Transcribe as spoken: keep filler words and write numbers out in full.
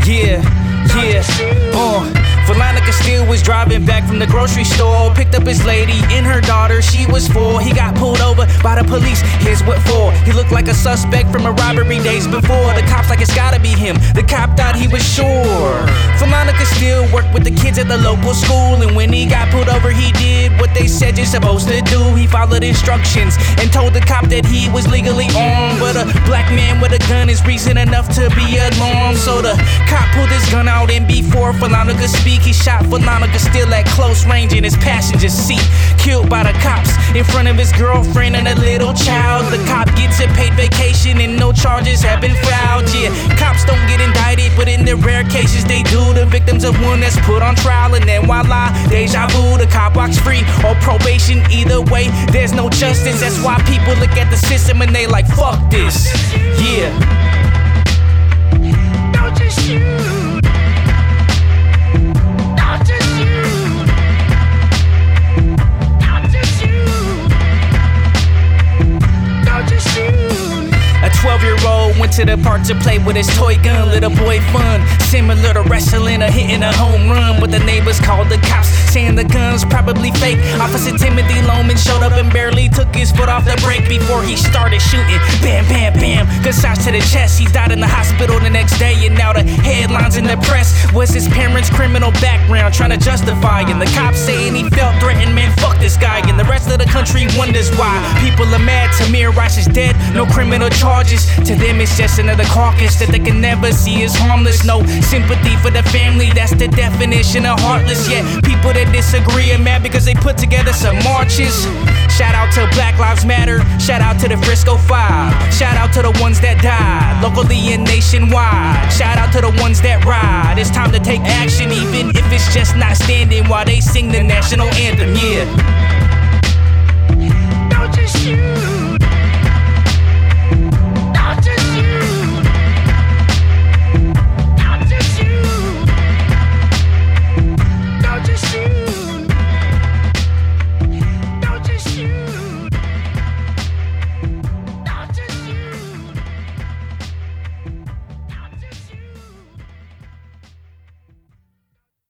Yeah, yeah, uh Philando Castile was driving back from the grocery store, picked up his lady and her daughter, she was four. He got pulled over by the police, here's what for. He looked like a suspect from a robbery days before. The cops like it's gotta be him, the cop thought he was sure. Philando Castile worked with the kids at the local school, and when he got pulled over he did what they said you're supposed to do. He followed instructions and told the cop that he was legally armed, but a black man with a gun is reason enough to be alarmed. So the cop pulled his gun out, and before Philando could speak, he shot Philando Castile at close range in his passenger seat. Killed by the cops in front of his girlfriend and a little child. The cop gets a paid vacation and no charges have been filed. Yeah, cops don't get indicted, but in the rare cases they do. The victims of one that's put on trial, and then voila, deja vu. The cop walks free or probation. Either way, there's no justice. That's why people look at the system and they like, fuck this. Yeah. Don't you shoot. Don't you shoot. Don't you shoot. Don't you shoot. A twelve-year-old went to the park to play with his toy gun. Little boy fun, similar to wrestling or hitting a home run. But the neighbors called the cops, saying the gun's probably fake. Officer Timothy Loman showed up and barely took his foot off the brake before he started shooting. Bam, bam, bam, gunshots to the chest. He died in the hospital the next day, and now the headlines in the press was his parents' criminal background trying to justify. And the cops saying he felt threatened, man, fuck this guy. And the rest of the country wonders why people are mad. Tamir Rice is dead, no criminal charges. To them it's just another carcass that they can never see as harmless. No sympathy for the family, that's the definition of heartless. Yet people that disagree are mad because they put together some marches. Shout out to Black Lives Matter, shout out to the Frisco Five, shout out to the ones that died, locally and nationwide. Shout out to the ones that ride. It's time to take action, even if it's just not standing while they sing the national anthem, yeah.